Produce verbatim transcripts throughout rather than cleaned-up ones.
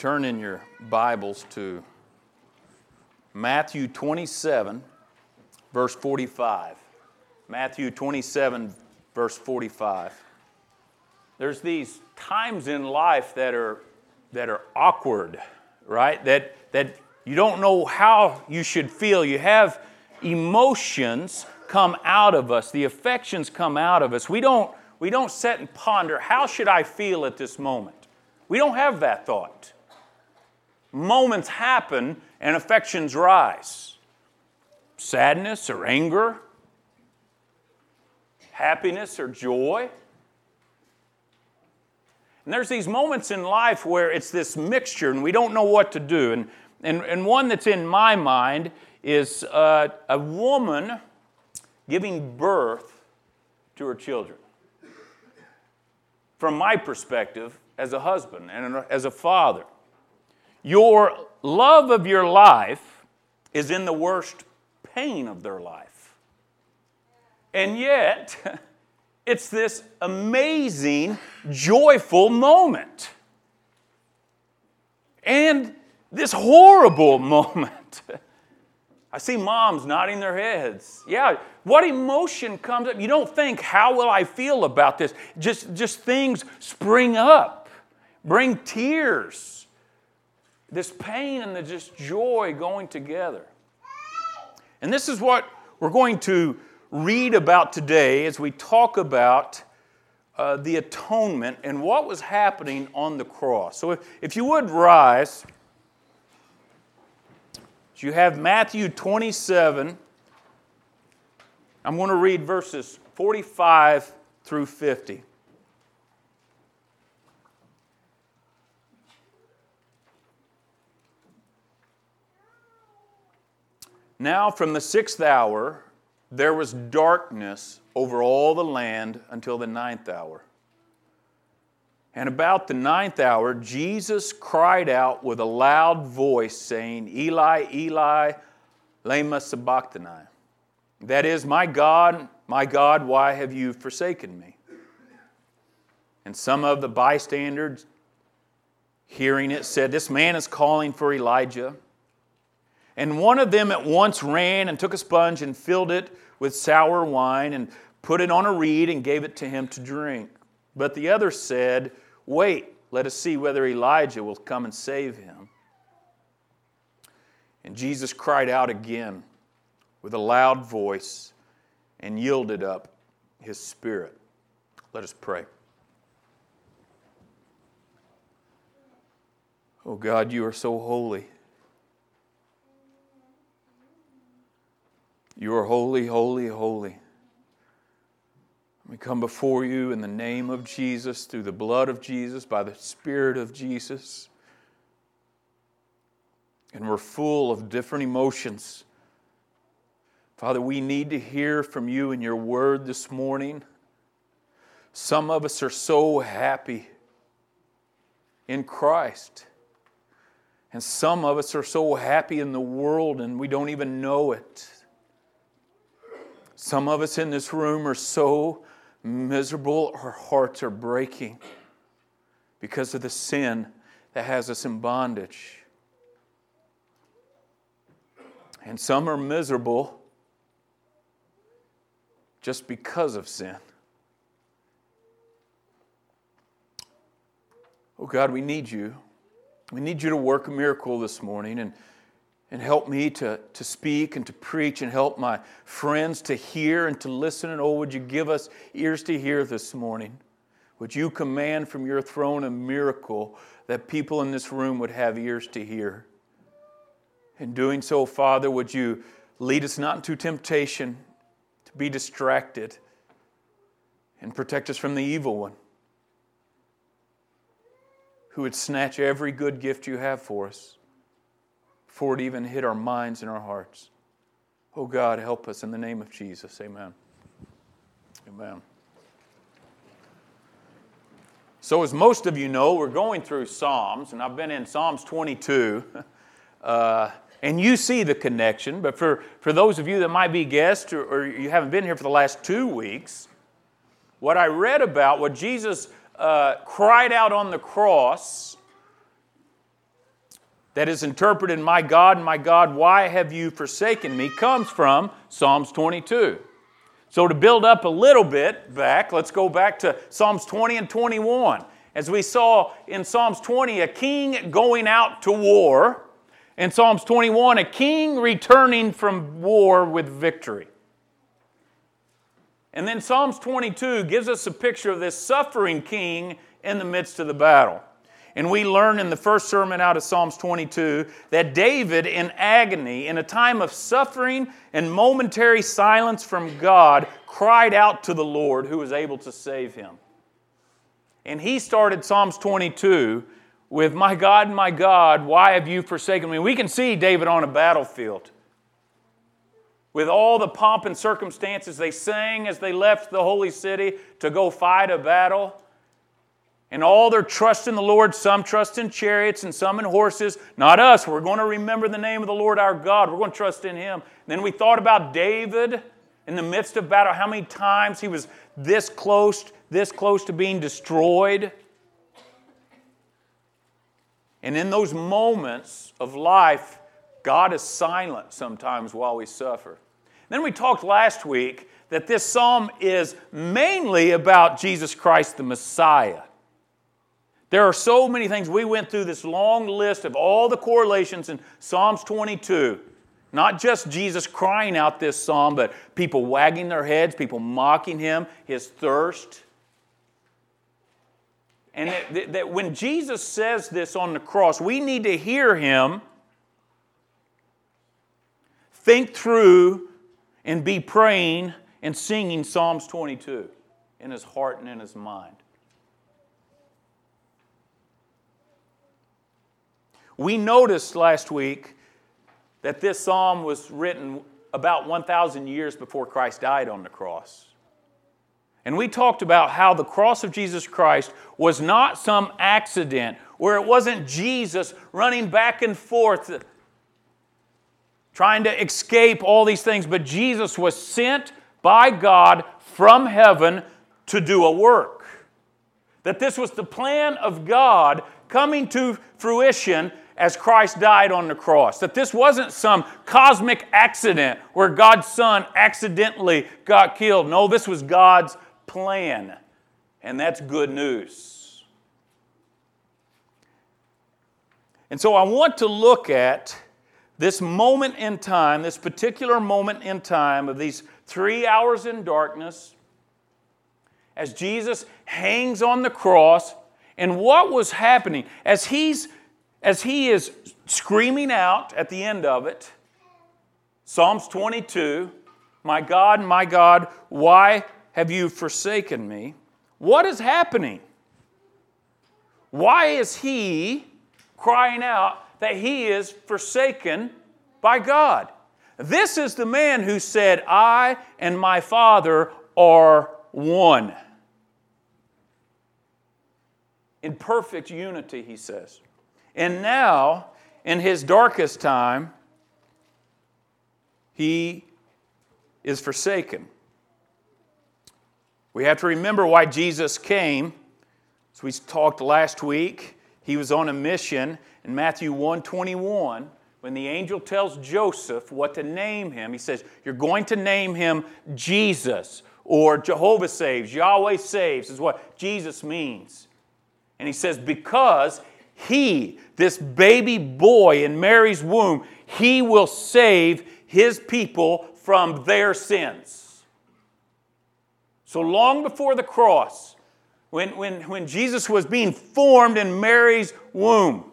Turn in your Bibles to Matthew twenty-seven, verse forty-five. Matthew twenty-seven, verse forty-five. There's these times in life that are that are awkward, right? That that you don't know how you should feel. You have emotions come out of us. The affections come out of us. We don't we don't sit and ponder, how should I feel at this moment? We don't have that thought. Moments happen and affections rise. Sadness or anger, happiness or joy. And there's these moments in life where it's this mixture and we don't know what to do. And, and, and one that's in my mind is uh, a woman giving birth to her children. From my perspective, as a husband and as a father, your love of your life is in the worst pain of their life. And yet, it's this amazing, joyful moment. And this horrible moment. I see moms nodding their heads. Yeah, what emotion comes up? You don't think, how will I feel about this? Just, just things spring up, bring tears. This pain and the just joy going together. And this is what we're going to read about today as we talk about uh, the atonement and what was happening on the cross. So if, if you would rise, you have Matthew twenty-seven. I'm going to read verses forty-five through fifty. Now from the sixth hour, there was darkness over all the land until the ninth hour. And about the ninth hour, Jesus cried out with a loud voice, saying, Eli, Eli, lema sabachthani. That is, my God, my God, why have you forsaken me? And some of the bystanders, hearing it, said, this man is calling for Elijah. And one of them at once ran and took a sponge and filled it with sour wine and put it on a reed and gave it to him to drink. But the other said, wait, let us see whether Elijah will come and save him. And Jesus cried out again with a loud voice and yielded up his spirit. Let us pray. Oh God, you are so holy. You are holy, holy, holy. We come before you in the name of Jesus, through the blood of Jesus, by the Spirit of Jesus. And we're full of different emotions. Father, we need to hear from you in your word this morning. Some of us are so happy in Christ. And some of us are so happy in the world and we don't even know it. Some of us in this room are so miserable, our hearts are breaking because of the sin that has us in bondage. And some are miserable just because of sin. Oh God, we need you. We need you to work a miracle this morning and And help me to, to speak and to preach and help my friends to hear and to listen. And oh, would you give us ears to hear this morning? Would you command from your throne a miracle that people in this room would have ears to hear? In doing so, Father, would you lead us not into temptation, to be distracted, and protect us from the evil one, who would snatch every good gift you have for us, before it even hit our minds and our hearts. Oh God, help us in the name of Jesus. Amen. Amen. So as most of you know, we're going through Psalms, and I've been in Psalms twenty-two. Uh, and you see the connection, but for, for those of you that might be guests or, or you haven't been here for the last two weeks, what I read about, what Jesus uh, cried out on the cross that is interpreted, "My God, my God, why have you forsaken me?" comes from Psalms twenty-two. So to build up a little bit back, let's go back to Psalms twenty and twenty-one. As we saw in Psalms twenty, a king going out to war. In Psalms twenty-one, a king returning from war with victory. And then Psalms twenty-two gives us a picture of this suffering king in the midst of the battle. And we learn in the first sermon out of Psalms twenty-two that David, in agony, in a time of suffering and momentary silence from God, cried out to the Lord who was able to save him. And he started Psalms twenty-two with, "My God, my God, why have you forsaken me?" We can see David on a battlefield. With all the pomp and circumstances they sang as they left the holy city to go fight a battle. And all their trust in the Lord, some trust in chariots and some in horses. Not us. We're going to remember the name of the Lord our God. We're going to trust in Him. And then we thought about David in the midst of battle, how many times he was this close, this close to being destroyed. And in those moments of life, God is silent sometimes while we suffer. Then we talked last week that this psalm is mainly about Jesus Christ the Messiah. There are so many things. We went through this long list of all the correlations in Psalms twenty-two. Not just Jesus crying out this psalm, but people wagging their heads, people mocking Him, His thirst. And that, that when Jesus says this on the cross, we need to hear Him think through and be praying and singing Psalms twenty-two in his heart and in his mind. We noticed last week that this psalm was written about one thousand years before Christ died on the cross. And we talked about how the cross of Jesus Christ was not some accident, where it wasn't Jesus running back and forth trying to escape all these things, but Jesus was sent by God from heaven to do a work. That this was the plan of God coming to fruition as Christ died on the cross. That this wasn't some cosmic accident where God's Son accidentally got killed. No, this was God's plan. And that's good news. And so I want to look at this moment in time, this particular moment in time of these three hours in darkness, as Jesus hangs on the cross, and what was happening as he's as he is screaming out at the end of it. Psalms twenty-two, "My God, my God, why have you forsaken me?" What is happening? Why is he crying out that he is forsaken by God? This is the man who said, "I and my Father are one." In perfect unity, he says. And now, in his darkest time, he is forsaken. We have to remember why Jesus came. As we talked last week, he was on a mission in Matthew one twenty-one. When the angel tells Joseph what to name him, he says, "You're going to name him Jesus," or Jehovah saves, Yahweh saves, is what Jesus means. And he says, because he, this baby boy in Mary's womb, he will save his people from their sins. So long before the cross, when, when, when Jesus was being formed in Mary's womb,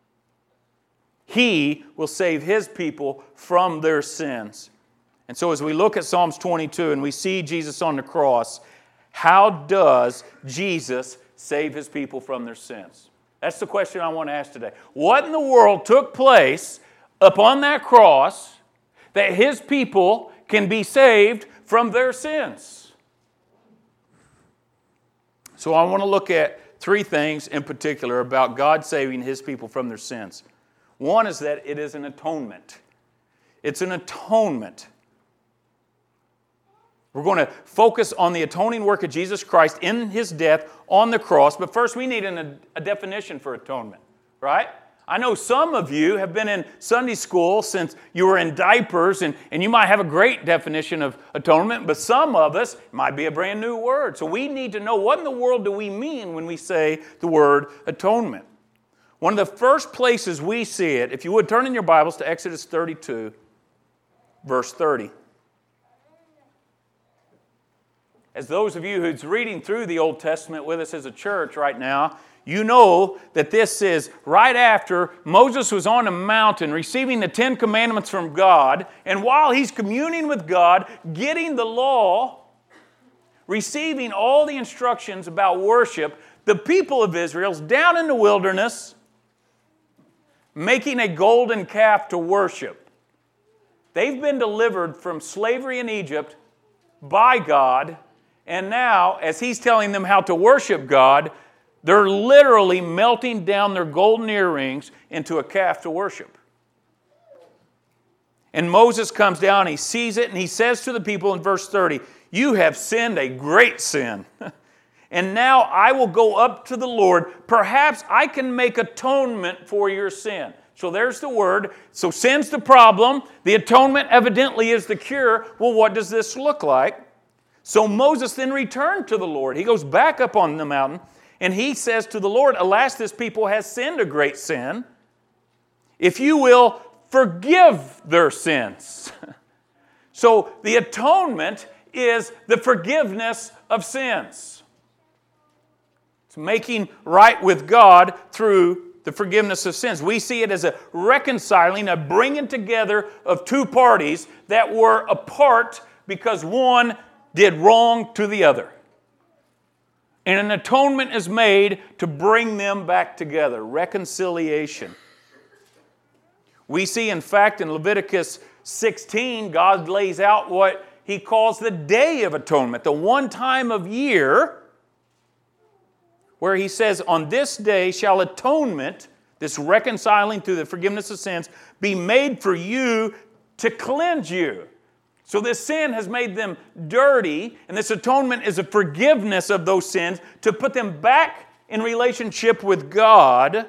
he will save his people from their sins. And so as we look at Psalms twenty-two and we see Jesus on the cross, how does Jesus save his people from their sins? That's the question I want to ask today. What in the world took place upon that cross that his people can be saved from their sins? So I want to look at three things in particular about God saving his people from their sins. One is that it is an atonement. It's an atonement. We're going to focus on the atoning work of Jesus Christ in his death on the cross. But first we need an, a definition for atonement, right? I know some of you have been in Sunday school since you were in diapers, and, and you might have a great definition of atonement, but some of us, it might be a brand new word. So we need to know, what in the world do we mean when we say the word atonement? One of the first places we see it, if you would turn in your Bibles to Exodus thirty-two, verse thirty. As those of you who's reading through the Old Testament with us as a church right now, you know that this is right after Moses was on a mountain receiving the Ten Commandments from God, and while he's communing with God, getting the law, receiving all the instructions about worship, the people of Israel's down in the wilderness making a golden calf to worship. They've been delivered from slavery in Egypt by God, and now, as he's telling them how to worship God, they're literally melting down their golden earrings into a calf to worship. And Moses comes down, he sees it, and he says to the people in verse thirty, "You have sinned a great sin. And now I will go up to the Lord. Perhaps I can make atonement for your sin." So there's the word. So sin's the problem. The atonement evidently is the cure. Well, what does this look like? So Moses then returned to the Lord. He goes back up on the mountain, and he says to the Lord, "Alas, this people has sinned a great sin. If you will, forgive their sins." So the atonement is the forgiveness of sins. It's making right with God through the forgiveness of sins. We see it as a reconciling, a bringing together of two parties that were apart because one did wrong to the other. And an atonement is made to bring them back together. Reconciliation. We see, in fact, in Leviticus sixteen, God lays out what He calls the Day of Atonement, the one time of year where He says, "On this day shall atonement," this reconciling through the forgiveness of sins, "be made for you to cleanse you." So this sin has made them dirty, and this atonement is a forgiveness of those sins to put them back in relationship with God,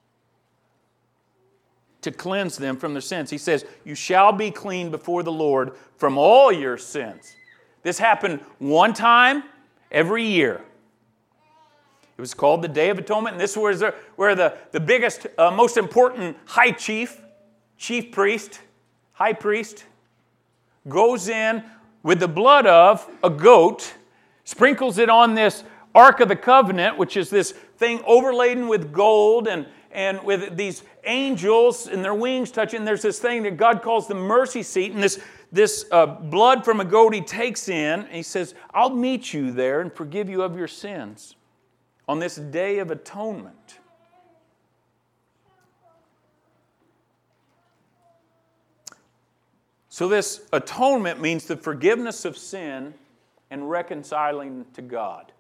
to cleanse them from their sins. He says, "You shall be clean before the Lord from all your sins." This happened one time every year. It was called the Day of Atonement, and this was where the, the biggest, uh, most important high chief, chief priest, high priest, goes in with the blood of a goat, sprinkles it on this Ark of the Covenant, which is this thing overladen with gold and, and with these angels and their wings touching. There's this thing that God calls the mercy seat, and this, this uh, blood from a goat He takes in, and He says, "I'll meet you there and forgive you of your sins on this Day of Atonement." So this atonement means the forgiveness of sin and reconciling to God.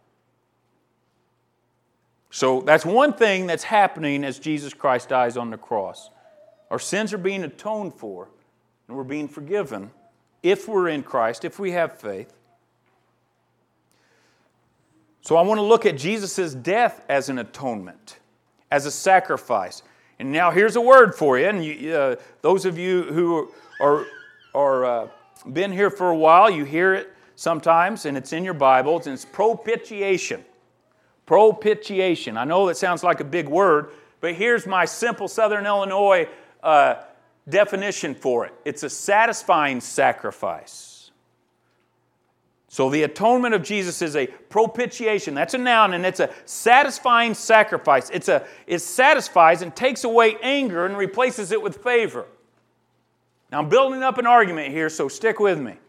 So that's one thing that's happening as Jesus Christ dies on the cross. Our sins are being atoned for, and we're being forgiven if we're in Christ, if we have faith. So I want to look at Jesus' death as an atonement, as a sacrifice. And now here's a word for you, and you, uh, those of you who are or uh, been here for a while, you hear it sometimes, and it's in your Bibles, and it's propitiation. Propitiation. I know that sounds like a big word, but here's my simple Southern Illinois uh, definition for it. It's a satisfying sacrifice. So the atonement of Jesus is a propitiation. That's a noun, and it's a satisfying sacrifice. It's a, it satisfies and takes away anger and replaces it with favor. Now, I'm building up an argument here, so stick with me.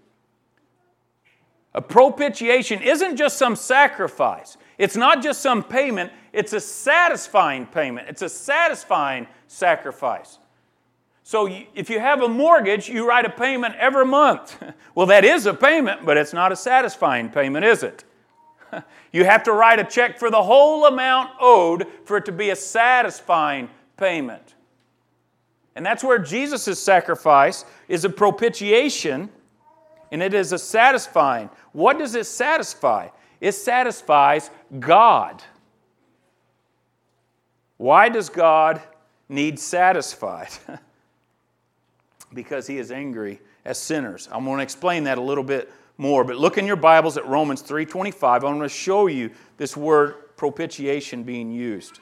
A propitiation isn't just some sacrifice. It's not just some payment. It's a satisfying payment. It's a satisfying sacrifice. So you, if you have a mortgage, you write a payment every month. Well, that is a payment, but it's not a satisfying payment, is it? You have to write a check for the whole amount owed for it to be a satisfying payment. And that's where Jesus' sacrifice is a propitiation, and it is a satisfying. What does it satisfy? It satisfies God. Why does God needs satisfied because He is angry as sinners. I'm going to explain that a little bit more, but look in your Bibles at Romans three twenty-five. I'm going to show you this word propitiation being used.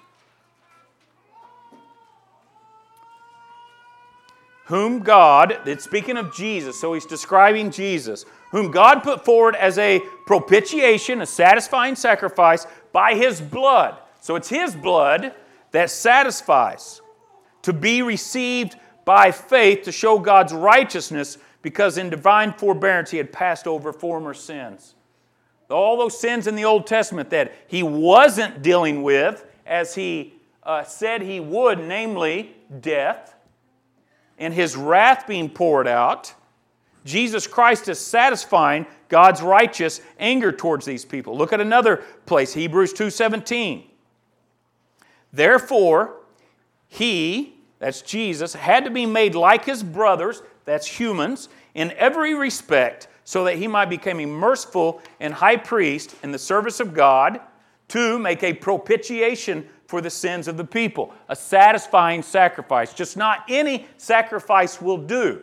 Whom God, it's speaking of Jesus, so he's describing Jesus, whom God put forward as a propitiation, a satisfying sacrifice by His blood. So it's His blood that satisfies, to be received by faith to show God's righteousness, because in divine forbearance He had passed over former sins. All those sins in the Old Testament that He wasn't dealing with as He uh, said He would, namely death, and His wrath being poured out, Jesus Christ is satisfying God's righteous anger towards these people. Look at another place, Hebrews two seventeen. Therefore, He, that's Jesus, had to be made like His brothers, that's humans, in every respect, so that He might become a merciful and high priest in the service of God, to make a propitiation for the sins of the people. A satisfying sacrifice. Just not any sacrifice will do.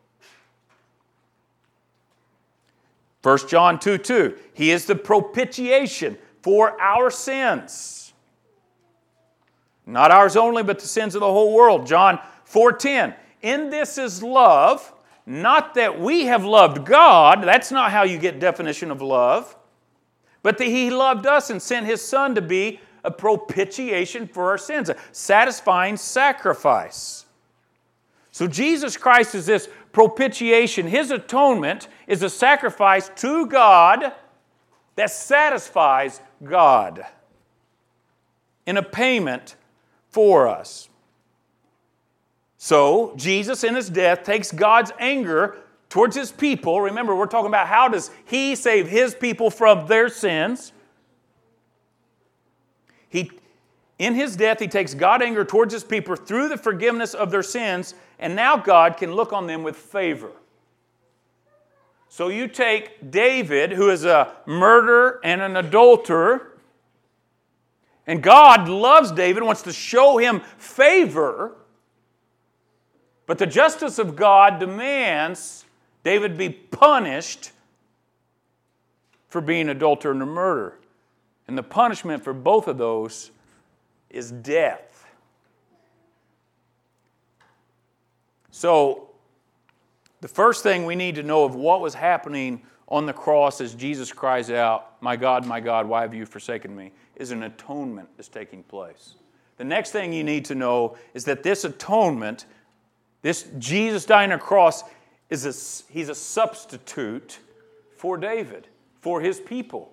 First John two two. He is the propitiation for our sins. Not ours only, but the sins of the whole world. John four ten. In this is love, not that we have loved God. That's not how you get definition of love. But that He loved us and sent His Son to be a propitiation for our sins, a satisfying sacrifice. So Jesus Christ is this propitiation. His atonement is a sacrifice to God that satisfies God in a payment for us. So Jesus in His death takes God's anger towards His people. Remember, we're talking about how does He save His people from their sins. He, in His death, He takes God's anger towards His people through the forgiveness of their sins, and now God can look on them with favor. So you take David, who is a murderer and an adulterer, and God loves David, wants to show him favor, but the justice of God demands David be punished for being an adulterer and a murderer. And the punishment for both of those is death. So, the first thing we need to know of what was happening on the cross as Jesus cries out, "My God, my God, why have you forsaken me?" is an atonement that's taking place. The next thing you need to know is that this atonement, this Jesus dying on the cross, is a, He's a substitute for David, for His people.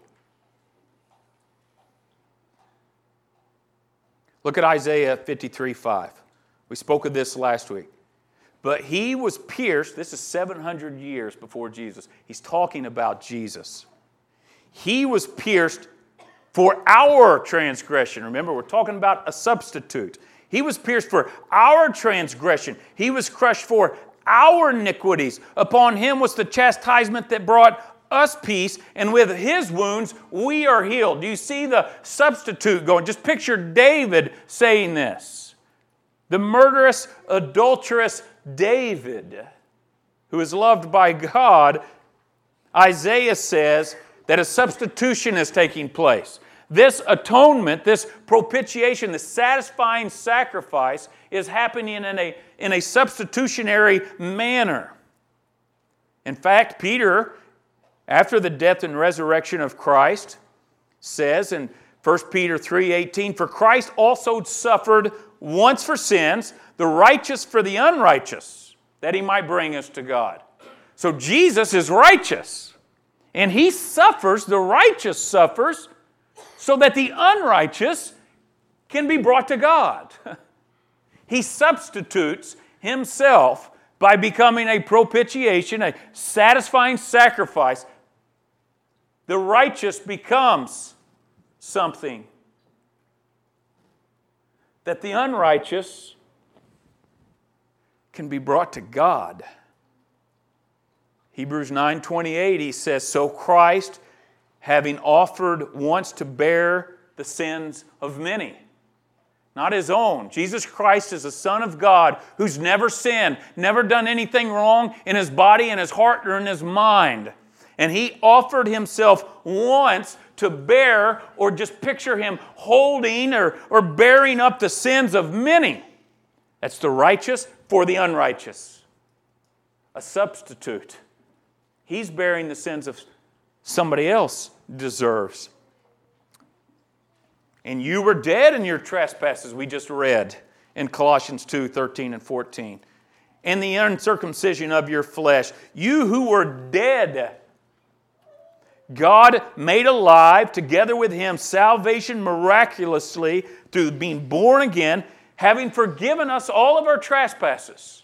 Look at Isaiah fifty-three five. We spoke of this last week. But He was pierced, this is seven hundred years before Jesus. He's talking about Jesus. He was pierced for our transgression. Remember, we're talking about a substitute. He was pierced for our transgression. He was crushed for our iniquities. Upon Him was the chastisement that brought us peace, and with His wounds we are healed. Do you see the substitute going? Just picture David saying this. The murderous, adulterous David, who is loved by God, Isaiah says that a substitution is taking place. This atonement, this propitiation, this satisfying sacrifice is happening in a, in a substitutionary manner. In fact, Peter, after the death and resurrection of Christ, says in First Peter three eighteen, "For Christ also suffered once for sins, the righteous for the unrighteous, that He might bring us to God." So Jesus is righteous, and He suffers, the righteous suffers, so that the unrighteous can be brought to God. He substitutes Himself by becoming a propitiation, a satisfying sacrifice. The righteous becomes something that the unrighteous can be brought to God. Hebrews nine twenty-eight, he says, "So Christ, having offered once to bear the sins of many." not his own. Jesus Christ is the Son of God who's never sinned, never done anything wrong in his body, in his heart, or in his mind. And he offered himself once to bear, or just picture him holding or, or bearing up the sins of many. That's the righteous for the unrighteous. A substitute. He's bearing the sins of somebody else deserves. And you were dead in your trespasses, we just read in Colossians two, thirteen and fourteen. And the uncircumcision of your flesh. You who were dead, God made alive together with him salvation miraculously through being born again, having forgiven us all of our trespasses.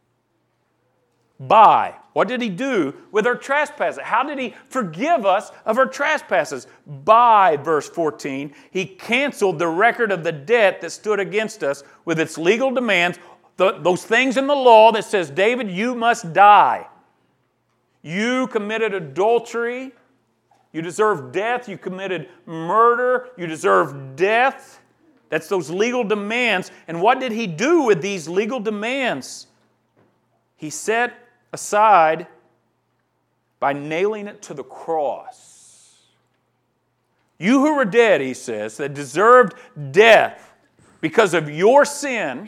By, what did he do with our trespasses? How did he forgive us of our trespasses? By, verse fourteen, he canceled the record of the debt that stood against us with its legal demands, the, those things in the law that says, David, you must die. You committed adultery. You deserve death. You committed murder. You deserve death. That's those legal demands. And what did he do with these legal demands? He set aside by nailing it to the cross. You who were dead, he says, that deserved death because of your sin,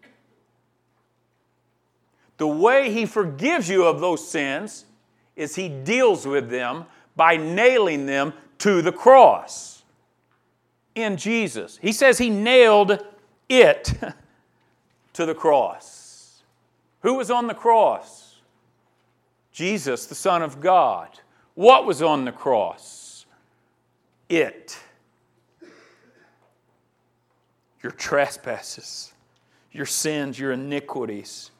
the way he forgives you of those sins is he deals with them by nailing them to the cross in Jesus. He says he nailed it to the cross. Who was on the cross? Jesus, the Son of God. What was on the cross? It. Your trespasses, your sins, your iniquities.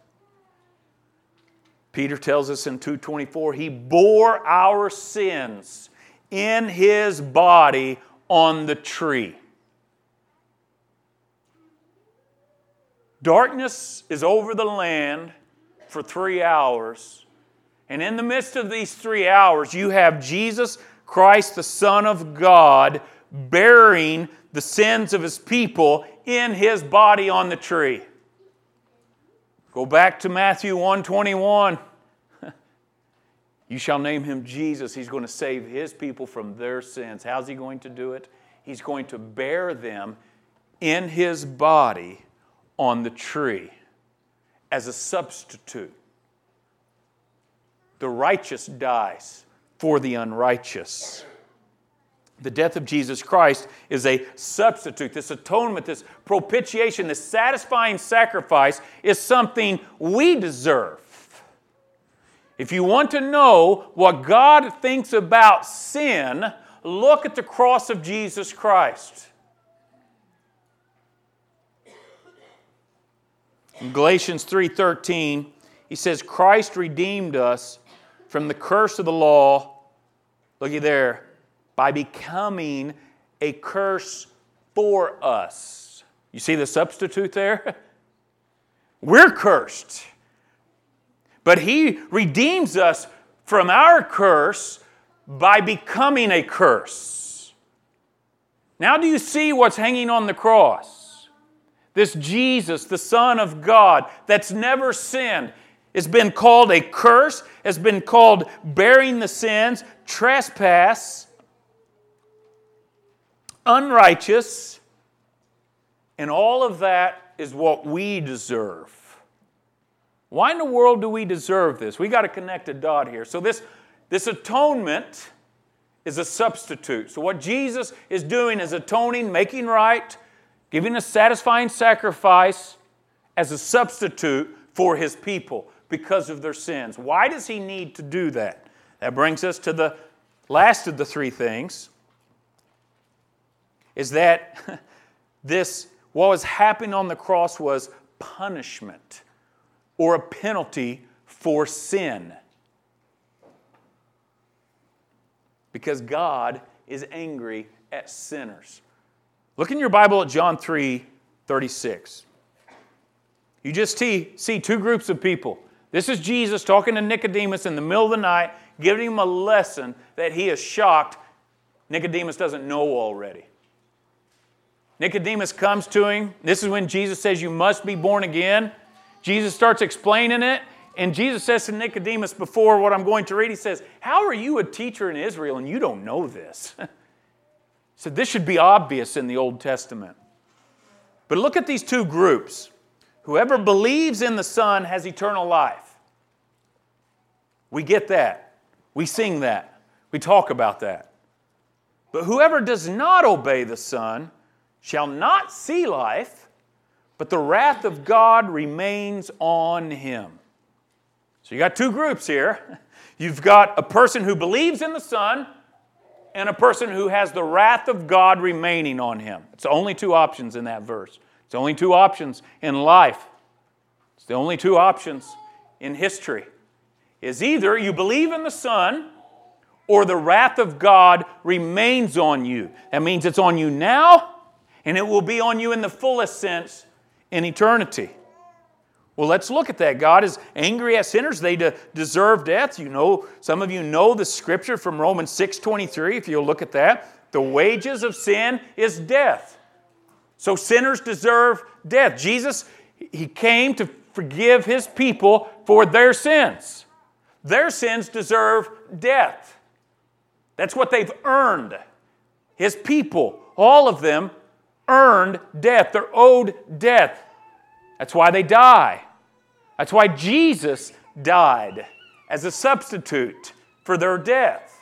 Peter tells us in two twenty-four, he bore our sins in his body on the tree. Darkness is over the land for three hours. And in the midst of these three hours, you have Jesus Christ, the Son of God, bearing the sins of his people in his body on the tree. Go back to Matthew one twenty-one. You shall name him Jesus. He's going to save his people from their sins. How's he going to do it? He's going to bear them in his body on the tree as a substitute. The righteous dies for the unrighteous. The death of Jesus Christ is a substitute. This atonement, this propitiation, this satisfying sacrifice is something we deserve. If you want to know what God thinks about sin, look at the cross of Jesus Christ. In Galatians three thirteen, he says, Christ redeemed us from the curse of the law, looky there, by becoming a curse for us. You see the substitute there? We're cursed. But he redeems us from our curse by becoming a curse. Now do you see what's hanging on the cross? This Jesus, the Son of God, that's never sinned, has been called a curse, has been called bearing the sins, trespass, unrighteous, and all of that is what we deserve. Why in the world do we deserve this? We got to connect a dot here. So this, this atonement is a substitute. So what Jesus is doing is atoning, making right, giving a satisfying sacrifice as a substitute for his people because of their sins. Why does he need to do that? That brings us to the last of the three things, is that this, what was happening on the cross was punishment or a penalty for sin. Because God is angry at sinners. Look in your Bible at John three thirty-six. You just see, see two groups of people. This is Jesus talking to Nicodemus in the middle of the night, giving him a lesson that he is shocked Nicodemus doesn't know already. Nicodemus comes to him. This is when Jesus says, you must be born again. Jesus starts explaining it. And Jesus says to Nicodemus before what I'm going to read, he says, how are you a teacher in Israel and you don't know this? He said, this should be obvious in the Old Testament. But look at these two groups. Whoever believes in the Son has eternal life. We get that. We sing that. We talk about that. But whoever does not obey the Son shall not see life, but the wrath of God remains on him. So you got two groups here. You've got a person who believes in the Son and a person who has the wrath of God remaining on him. It's the only two options in that verse. It's the only two options in life. It's the only two options in history. Is either you believe in the Son or the wrath of God remains on you. That means it's on you now and it will be on you in the fullest sense in eternity. Well, let's look at that. God is angry at sinners. They de- deserve death. You know, some of you know the scripture from Romans six twenty-three. If you'll look at that. The wages of sin is death. So sinners deserve death. Jesus, He came to forgive His people for their sins. Their sins deserve death. That's what they've earned. His people, all of them, earned death. They're owed death. That's why they die. That's why Jesus died as a substitute for their death.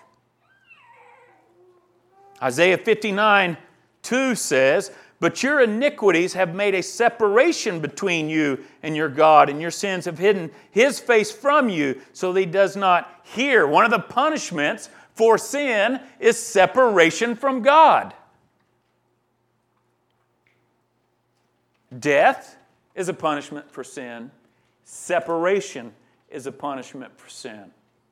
Isaiah fifty-nine two says, but your iniquities have made a separation between you and your God, and your sins have hidden His face from you so that He does not hear. One of the punishments for sin is separation from God. Death is a punishment for sin. Separation is a punishment for sin.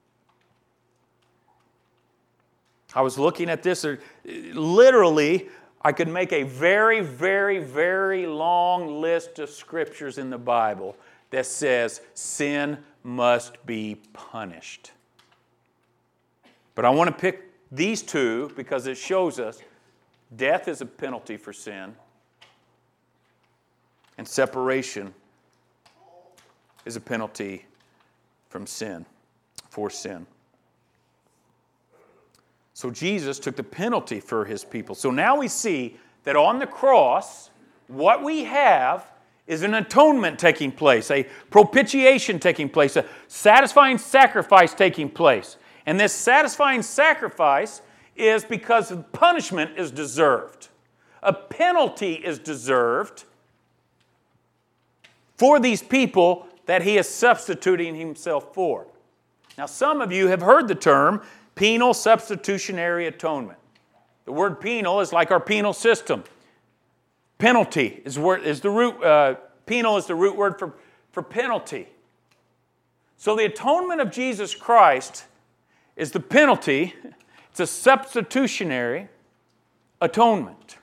I was looking at this. Literally, I could make a very, very, very long list of scriptures in the Bible that says sin must be punished. But I want to pick these two because it shows us death is a penalty for sin. And separation is a penalty from sin, for sin. So Jesus took the penalty for His people. So now we see that on the cross, what we have is an atonement taking place, a propitiation taking place, a satisfying sacrifice taking place. And this satisfying sacrifice is because the punishment is deserved. A penalty is deserved for these people that He is substituting Himself for. Now, some of you have heard the term penal substitutionary atonement. The word penal is like our penal system. Penalty is, word, is the root, uh, penal is the root word for, for penalty. So the atonement of Jesus Christ is the penalty. It's a substitutionary atonement.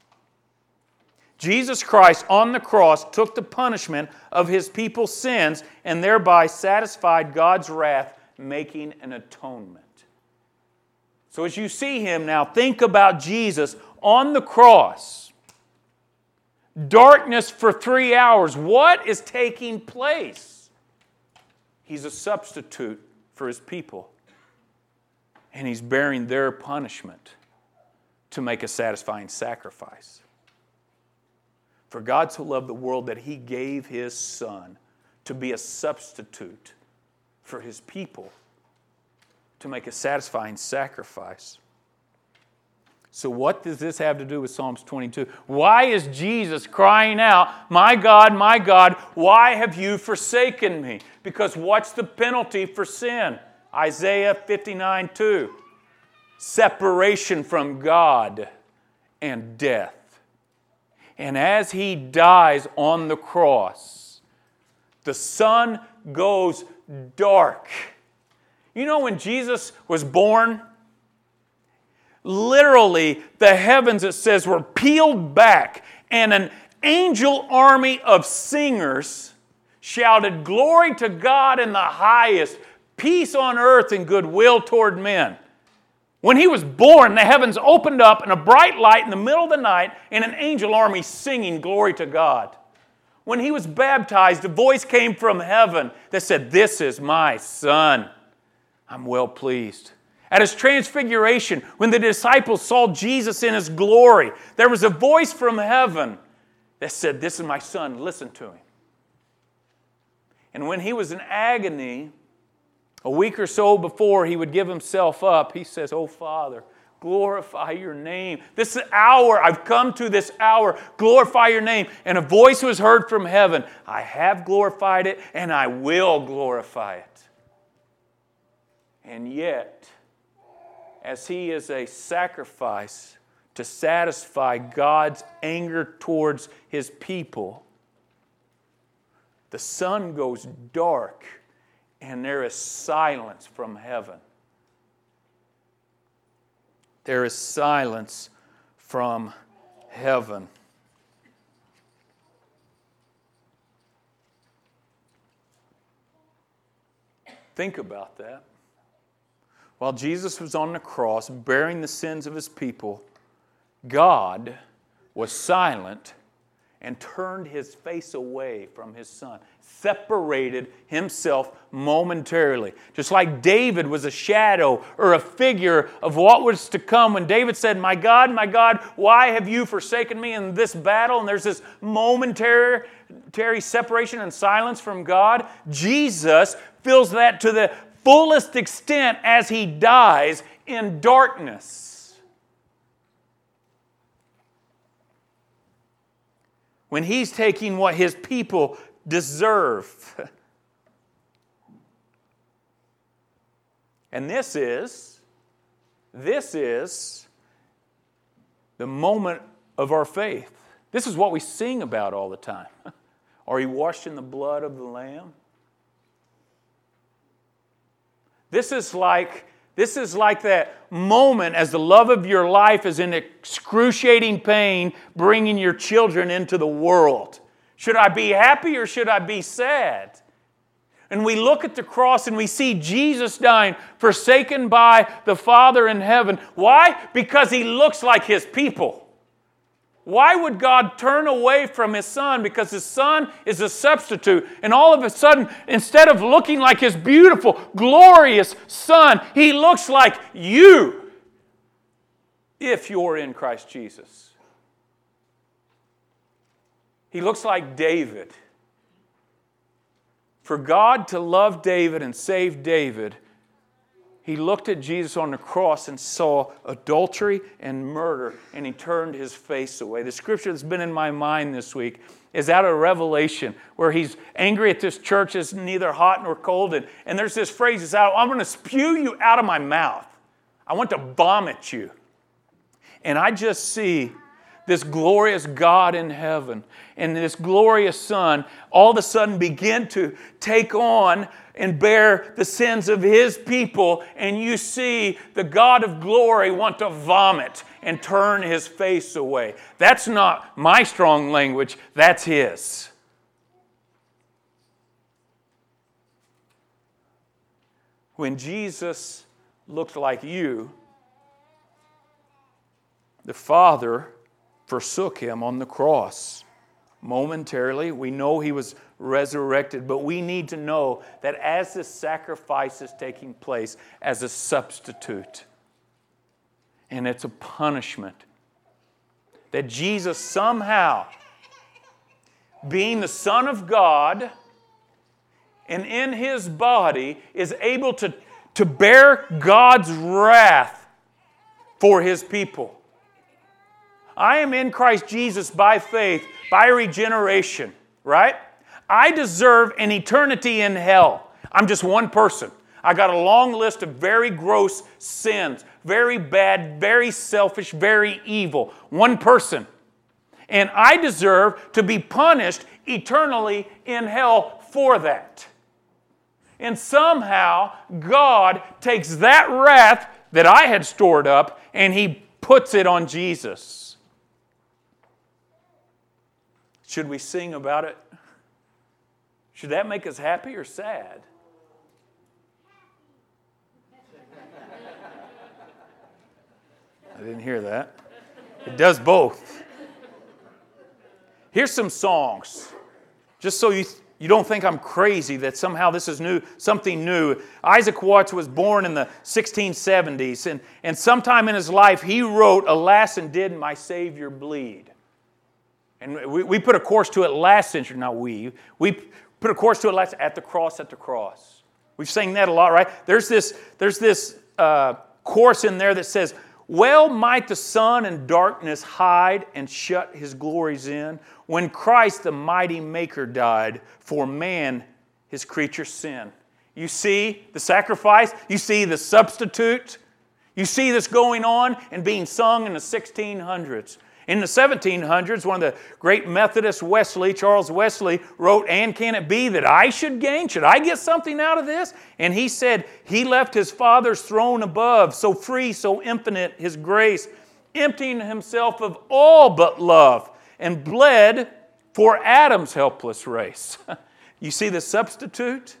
Jesus Christ on the cross took the punishment of His people's sins and thereby satisfied God's wrath, making an atonement. So as you see Him now, think about Jesus on the cross. Darkness for three hours. What is taking place? He's a substitute for His people. And He's bearing their punishment to make a satisfying sacrifice. For God so loved the world that He gave His Son to be a substitute for His people, to make a satisfying sacrifice. So what does this have to do with Psalms twenty-two? Why is Jesus crying out, my God, my God, why have you forsaken me? Because what's the penalty for sin? Isaiah fifty-nine two. Separation from God and death. And as He dies on the cross, the sun goes dark. You know, when Jesus was born, literally the heavens, it says, were peeled back, and an angel army of singers shouted, "Glory to God in the highest, peace on earth and goodwill toward men." When he was born, the heavens opened up and a bright light in the middle of the night and an angel army singing glory to God. When he was baptized, a voice came from heaven that said, "This is my Son. I'm well pleased." At his transfiguration, when the disciples saw Jesus in his glory, there was a voice from heaven that said, "This is my Son, listen to him." And when he was in agony, a week or so before he would give himself up, he says, "Oh, Father, glorify your name. This hour, I've come to this hour, glorify your name." And a voice was heard from heaven, "I have glorified it and I will glorify it." And yet, as he is a sacrifice to satisfy God's anger towards his people, the sun goes dark and there is silence from heaven. There is silence from heaven. Think about that. While Jesus was on the cross bearing the sins of his people, God was silent and turned his face away from his Son, separated himself momentarily. Just like David was a shadow or a figure of what was to come when David said, "My God, my God, why have you forsaken me in this battle?" And there's this momentary separation and silence from God. Jesus feels that to the fullest extent as he dies in darkness. When he's taking what his people deserve. And this is, this is the moment of our faith. This is what we sing about all the time. Are you washed in the blood of the Lamb? This is like This is like that moment as the love of your life is in excruciating pain, bringing your children into the world. Should I be happy or should I be sad? And we look at the cross and we see Jesus dying, forsaken by the Father in heaven. Why? Because he looks like his people. Why would God turn away from his Son? Because his Son is a substitute. And all of a sudden, instead of looking like his beautiful, glorious Son, he looks like you if you're in Christ Jesus. He looks like David. For God to love David and save David, he looked at Jesus on the cross and saw adultery and murder, and he turned his face away. The scripture that's been in my mind this week is out of Revelation, where he's angry at this church is neither hot nor cold. And, and there's this phrase that's out, "I'm going to spew you out of my mouth. I want to vomit you." And I just see this glorious God in heaven and this glorious Son all of a sudden begin to take on and bear the sins of his people, and you see the God of glory want to vomit and turn his face away. That's not my strong language, that's his. When Jesus looked like you, the Father forsook him on the cross. Momentarily, we know he was resurrected, but we need to know that as this sacrifice is taking place as a substitute, and it's a punishment, that Jesus somehow, being the Son of God and in his body, is able to, to bear God's wrath for his people. I am in Christ Jesus by faith, by regeneration, right? I deserve an eternity in hell. I'm just one person. I got a long list of very gross sins, very bad, very selfish, very evil. One person. And I deserve to be punished eternally in hell for that. And somehow God takes that wrath that I had stored up and he puts it on Jesus. Should we sing about it? Should that make us happy or sad? I didn't hear that. It does both. Here's some songs, just so you you don't think I'm crazy that somehow this is new, something new. Isaac Watts was born in the sixteen seventies, and, and sometime in his life he wrote, "Alas, and did my Savior bleed." And we, we put a chorus to it last century, not we. We put a chorus to it last, "At the cross, at the cross." We've sang that a lot, right? There's this, there's this uh, chorus in there that says, "Well might the sun in darkness hide and shut his glories in, when Christ the mighty Maker died for man, his creature sin." You see the sacrifice, you see the substitute, you see this going on and being sung in the sixteen hundreds. In the seventeen hundreds, one of the great Methodists, Wesley, Charles Wesley, wrote, "And can it be that I should gain? Should I get something out of this?" And he said, "He left his Father's throne above, so free, so infinite his grace, emptying himself of all but love, and bled for Adam's helpless race." You see the substitute?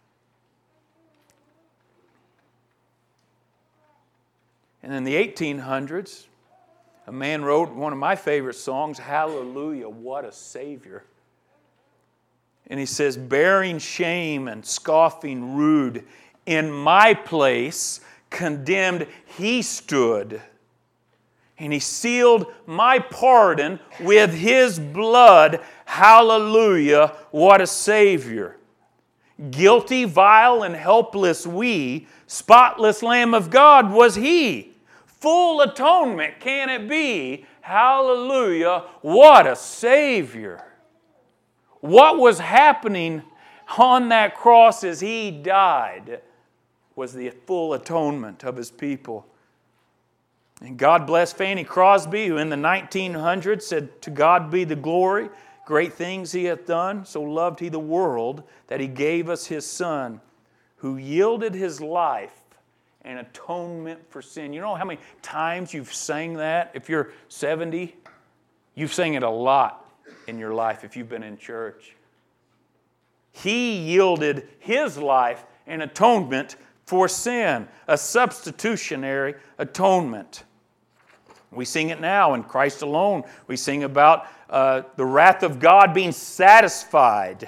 And in the eighteen hundreds, a man wrote one of my favorite songs, "Hallelujah, what a Savior." And he says, "Bearing shame and scoffing rude, in my place condemned he stood. And he sealed my pardon with his blood. Hallelujah, what a Savior. Guilty, vile, and helpless we, spotless Lamb of God was he. Full atonement can it be? Hallelujah, what a Savior." What was happening on that cross as he died was the full atonement of his people. And God bless Fanny Crosby, who in the nineteen hundreds said, "To God be the glory, great things he hath done. So loved he the world that he gave us his Son, who yielded his life an atonement for sin." You know how many times you've sang that? If you're seventy, you've sang it a lot in your life if you've been in church. He yielded his life an atonement for sin, a substitutionary atonement. We sing it now in Christ alone. We sing about uh, the wrath of God being satisfied.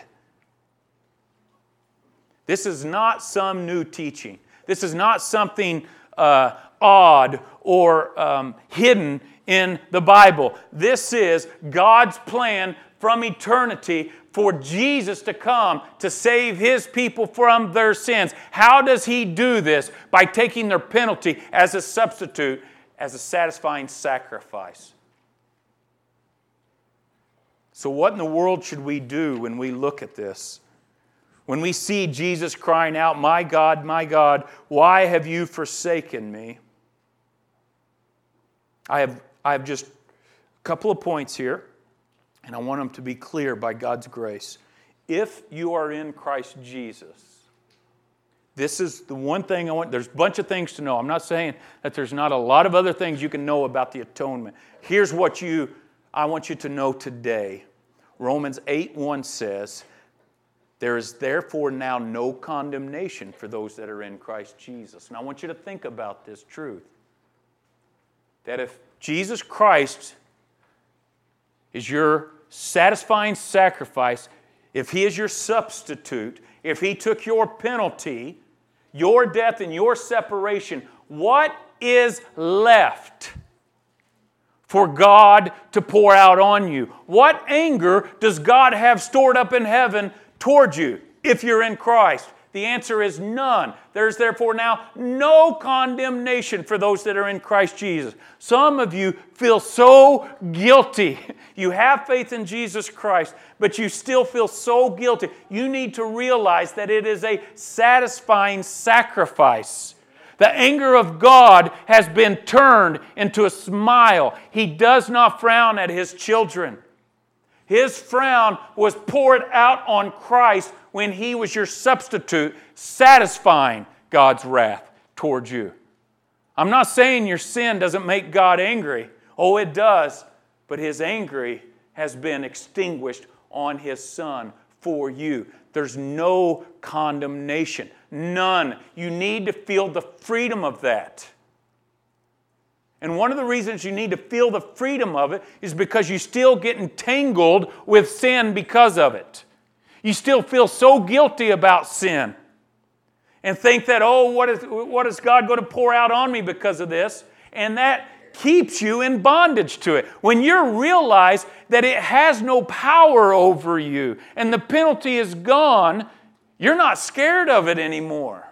This is not some new teaching. This is not something uh, odd or um, hidden in the Bible. This is God's plan from eternity for Jesus to come to save His people from their sins. How does He do this? By taking their penalty as a substitute, as a satisfying sacrifice. So what in the world should we do when we look at this? When we see Jesus crying out, "My God, my God, why have you forsaken me?" I have, I have just a couple of points here, and I want them to be clear by God's grace. If you are in Christ Jesus, this is the one thing I want. There's a bunch of things to know. I'm not saying that there's not a lot of other things you can know about the atonement. Here's what you I want you to know today. Romans eight one says, "There is therefore now no condemnation for those that are in Christ Jesus." And I want you to think about this truth. That if Jesus Christ is your satisfying sacrifice, if He is your substitute, if He took your penalty, your death and your separation, what is left for God to pour out on you? What anger does God have stored up in heaven toward you if you're in Christ? The answer is none. There's therefore now no condemnation for those that are in Christ Jesus. Some of you feel so guilty. You have faith in Jesus Christ, but you still feel so guilty. You need to realize that it is a satisfying sacrifice. The anger of God has been turned into a smile. He does not frown at His children. His frown was poured out on Christ when He was your substitute, satisfying God's wrath towards you. I'm not saying your sin doesn't make God angry. Oh, it does. But His anger has been extinguished on His Son for you. There's no condemnation. None. You need to feel the freedom of that. And one of the reasons you need to feel the freedom of it is because you still get entangled with sin because of it. You still feel so guilty about sin and think that, oh, what is, what is God going to pour out on me because of this? And that keeps you in bondage to it. When you realize that it has no power over you and the penalty is gone, you're not scared of it anymore.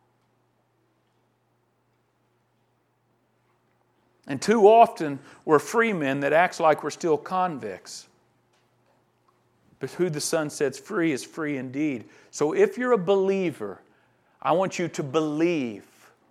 And too often, we're free men that acts like we're still convicts. But who the Son sets free is free indeed. So if you're a believer, I want you to believe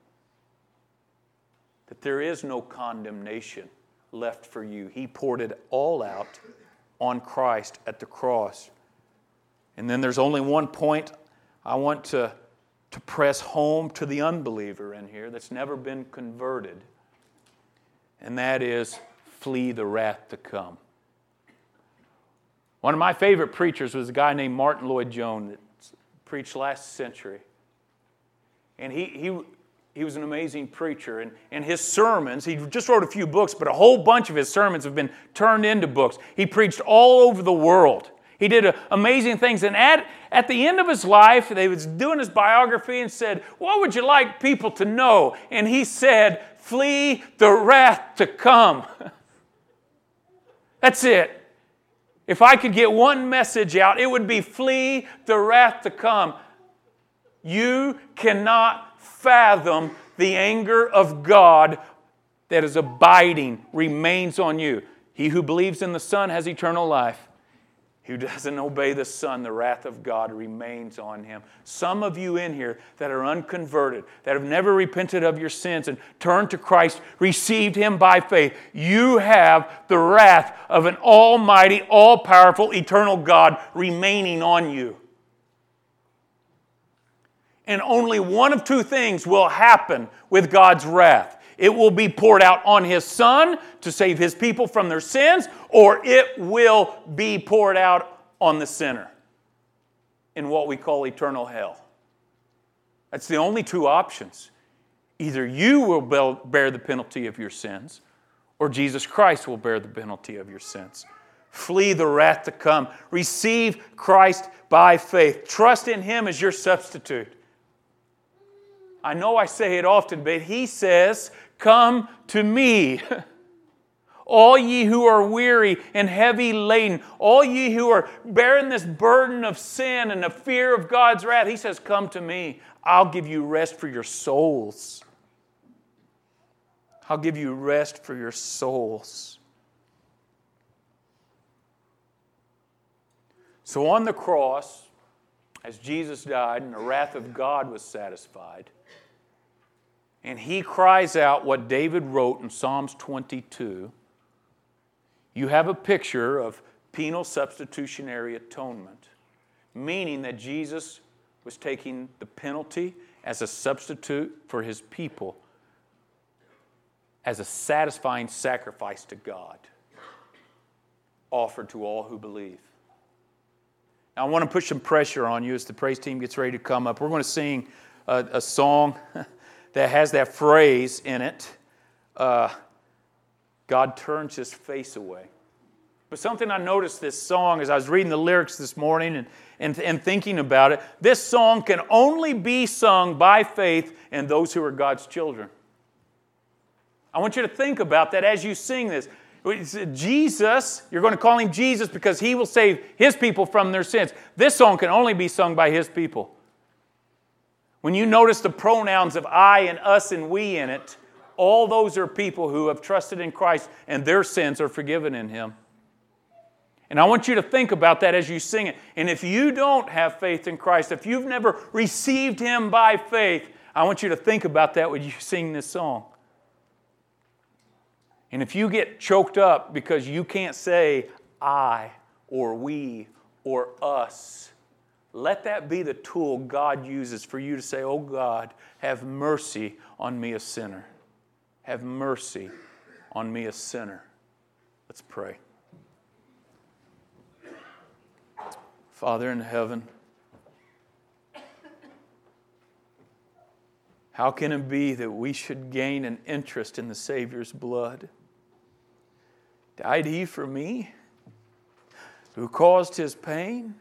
that there is no condemnation left for you. He poured it all out on Christ at the cross. And then there's only one point I want to, to press home to the unbeliever in here that's never been converted. And that is, flee the wrath to come. One of my favorite preachers was a guy named Martin Lloyd-Jones that preached last century. And he, he, he was an amazing preacher. And, and his sermons, he just wrote a few books, but a whole bunch of his sermons have been turned into books. He preached all over the world. He did uh, amazing things. And at, at the end of his life, they was doing his biography and said, what would you like people to know? And he said, flee the wrath to come. That's it. If I could get one message out, it would be flee the wrath to come. You cannot fathom the anger of God that is abiding, remains on you. He who believes in the Son has eternal life. He who doesn't obey the Son, the wrath of God remains on him. Some of you in here that are unconverted, that have never repented of your sins and turned to Christ, received Him by faith, you have the wrath of an almighty, all-powerful, eternal God remaining on you. And only one of two things will happen with God's wrath. It will be poured out on His Son to save His people from their sins, or it will be poured out on the sinner in what we call eternal hell. That's the only two options. Either you will bear the penalty of your sins, or Jesus Christ will bear the penalty of your sins. Flee the wrath to come. Receive Christ by faith. Trust in Him as your substitute. I know I say it often, but He says, come to me, all ye who are weary and heavy laden, all ye who are bearing this burden of sin and the fear of God's wrath. He says, come to me. I'll give you rest for your souls. I'll give you rest for your souls. So on the cross, as Jesus died and the wrath of God was satisfied, and He cries out what David wrote in Psalms twenty-two, you have a picture of penal substitutionary atonement, meaning that Jesus was taking the penalty as a substitute for His people, as a satisfying sacrifice to God, offered to all who believe. Now, I want to push some pressure on you as the praise team gets ready to come up. We're going to sing a, a song that has that phrase in it, uh, God turns His face away. But something I noticed this song as I was reading the lyrics this morning and, and, and thinking about it, this song can only be sung by faith in those who are God's children. I want you to think about that as you sing this. Jesus, you're going to call Him Jesus because He will save His people from their sins. This song can only be sung by His people. When you notice the pronouns of I and us and we in it, all those are people who have trusted in Christ and their sins are forgiven in Him. And I want you to think about that as you sing it. And if you don't have faith in Christ, if you've never received Him by faith, I want you to think about that when you sing this song. And if you get choked up because you can't say I or we or us, let that be the tool God uses for you to say, oh God, have mercy on me, a sinner. Have mercy on me, a sinner. Let's pray. Father in heaven, How can it be that we should gain an interest in the Savior's blood? Died He for me? Who caused His pain?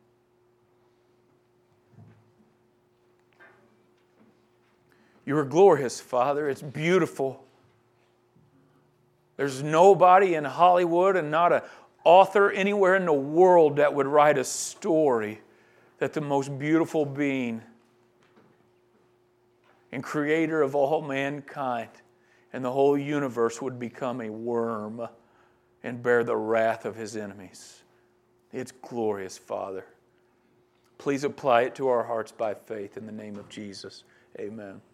You are glorious, Father. It's beautiful. There's nobody in Hollywood and not an author anywhere in the world that would write a story that the most beautiful being and creator of all mankind and the whole universe would become a worm and bear the wrath of His enemies. It's glorious, Father. Please apply it to our hearts by faith in the name of Jesus. Amen.